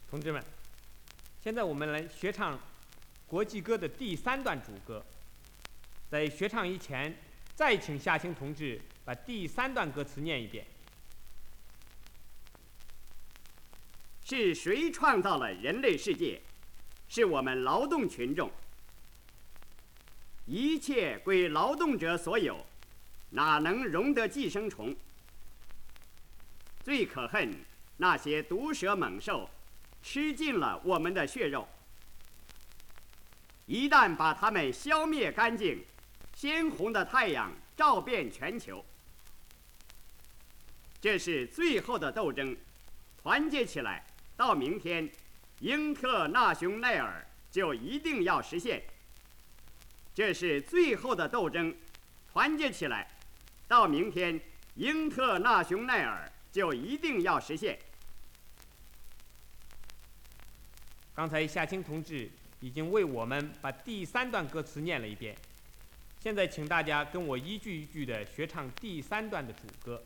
同志们，现在我们来学唱国际歌的第3段主歌。在学唱以前，再请夏青同志把第3段歌词念一遍。 是谁创造了人类世界？是我们劳动群众。一切归劳动者所有，哪能容得寄生虫？最可恨那些毒蛇猛兽，吃尽了我们的血肉。一旦把它们消灭干净，鲜红的太阳照遍全球。这是最后的斗争，团结起来，到明天，英特纳雄奈尔就一定要实现。这是最后的斗争，团结起来，到明天，英特纳雄奈尔就一定要实现。 刚才夏青同志已经为我们把第3段歌词念了一遍，现在请大家跟我一句一句地学唱第3段的主歌。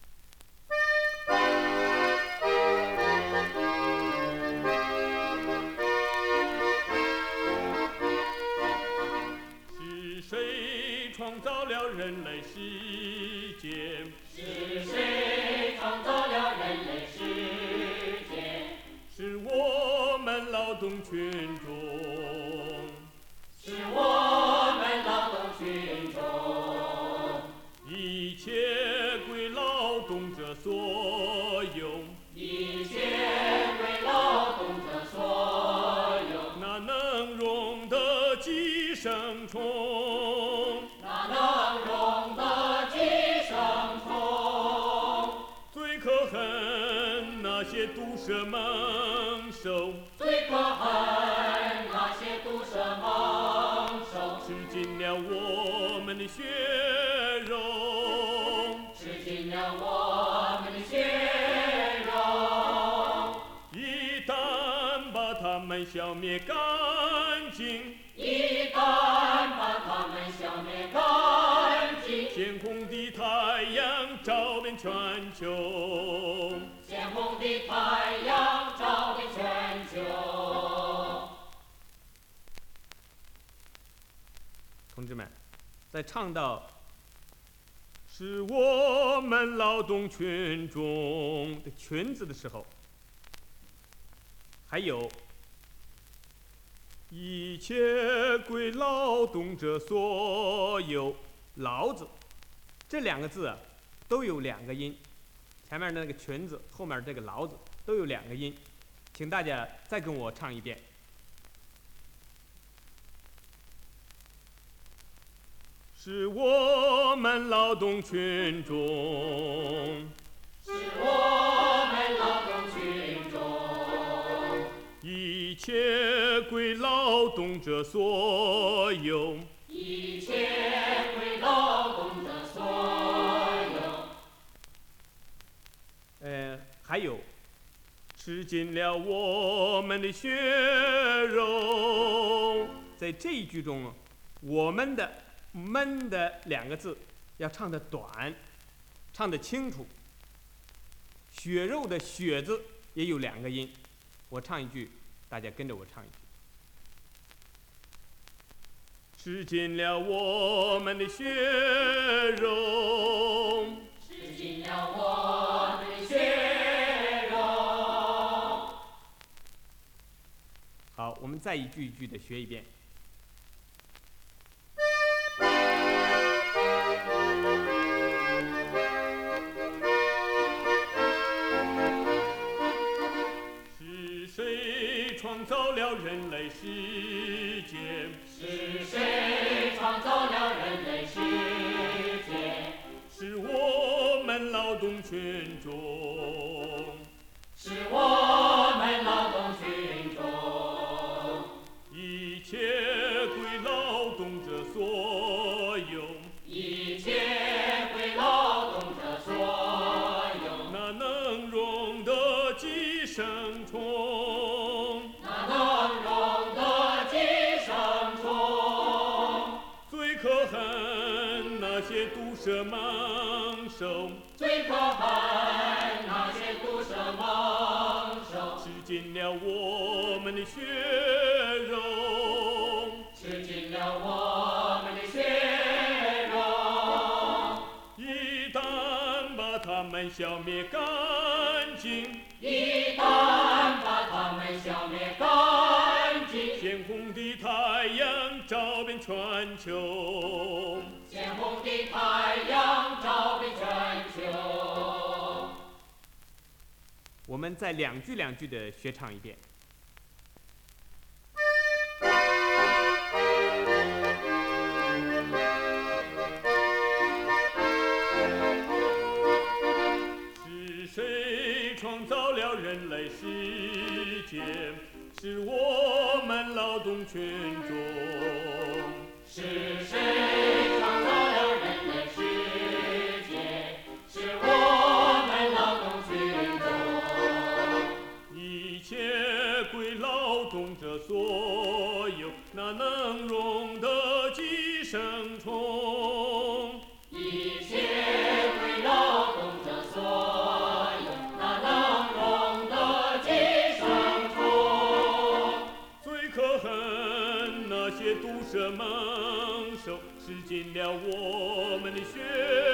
是谁创造了人类世界？ 是谁创造了人类世界？ 是我们劳动群众。 是我们劳动群众。 一切归劳动者所有。 一切归劳动者所有。 哪能容得寄生虫？ 哪能容得寄生虫？ 最可恨那些毒蛇猛兽， 最可恨那些毒蛇猛兽， 吃尽了我们的血肉， 吃尽了我们的血肉。 一旦把它们消灭干净， 一旦把它们消灭干净， 鲜红的太阳照遍全球， 鲜红的太阳照遍全球。 同志们，在唱到是我们劳动群众的群字的时候，还有一切归劳动者所有， 劳字，这2个字都有2个音，前面的那个群字，后面这个劳字都有2个音，请大家再跟我唱一遍。 是我们劳动群众。 是我们劳动群众。 一切归劳动者所有。 一切归劳动者所有。 还有吃尽了我们的血肉。 在这一句中，我们的闷的2个字要唱得短，唱得清楚。血肉的血字也有2个音，我唱一句，大家跟着我唱一句。 吃尽了我们的血肉， 吃尽了我们的血肉。 好，我们再一句一句的学一遍。 是谁创造了人类世界？ 是谁创造了人类世界？ 是我们劳动群众。 是我们劳动群众。 一切归劳动者所有。 一切归劳动者所有。 哪能容得寄生虫？ 哪能容得寄生虫？ 最可恨那些毒蛇猛兽， 最可恨那些毒蛇猛兽， 吃尽了我们的血肉， 吃尽了我们的血肉， 一旦把它们消灭干净， 一旦把它们消灭干净， 鲜红的太阳照遍全球， 鲜红的太阳照遍全球。 我们再两句两句的学唱一遍。 是谁创造了人类世界？是我们劳动群众。 是谁创造了人类世界？是我们劳动群众。 一切归劳动者所有，哪能容得寄生虫？ 一切归劳动者所有，哪能容得寄生虫？ 最可恨那些毒蛇猛兽，吃尽了我们的血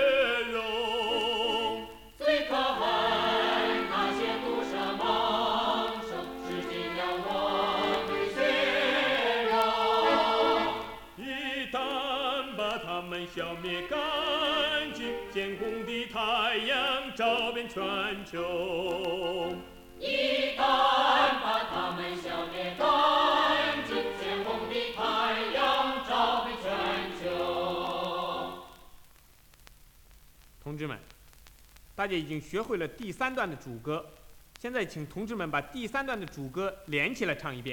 肉。 最可恨那些毒蛇猛兽，吃尽了我们的血肉。 一旦把它们消灭干净，鲜红的太阳照遍全球。 一旦把它们消灭干净，鲜红的太阳照遍全球。 同志们，大家已经学会了第3段的主歌，现在请同志们把第3段的主歌连起来唱一遍。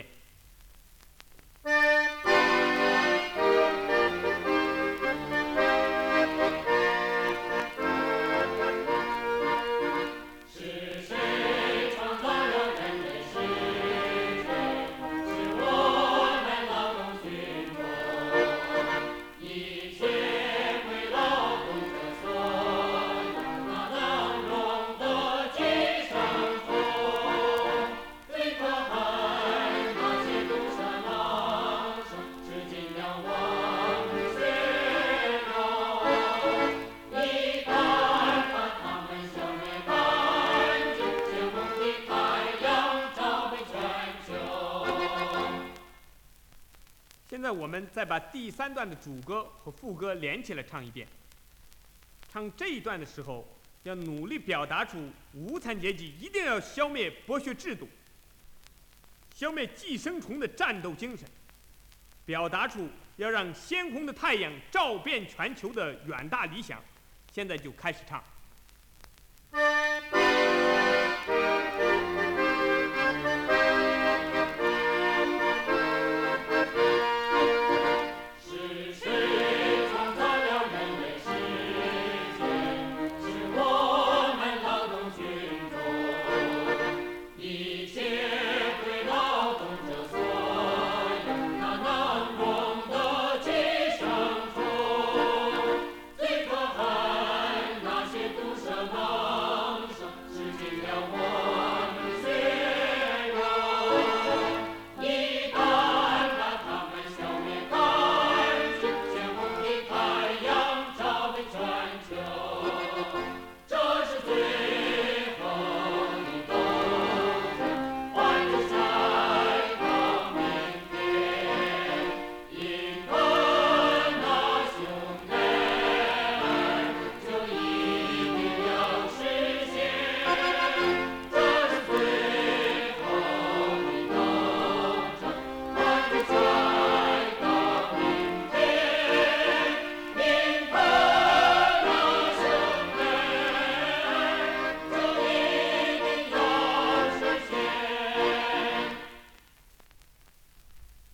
是谁创造了人类世界？是我们劳动群众。一切归劳动者所有，哪能容得寄生虫？最可恨那些毒蛇猛兽，吃尽了我们的血肉。一旦把它们消灭干净，鲜红的太阳照遍全球。 现在我们再把第3段的主歌和副歌连起来唱一遍。唱这一段的时候，要努力表达出无产阶级一定要消灭剥削制度，消灭寄生虫的战斗精神，表达出要让鲜红的太阳照遍全球的远大理想。现在就开始唱。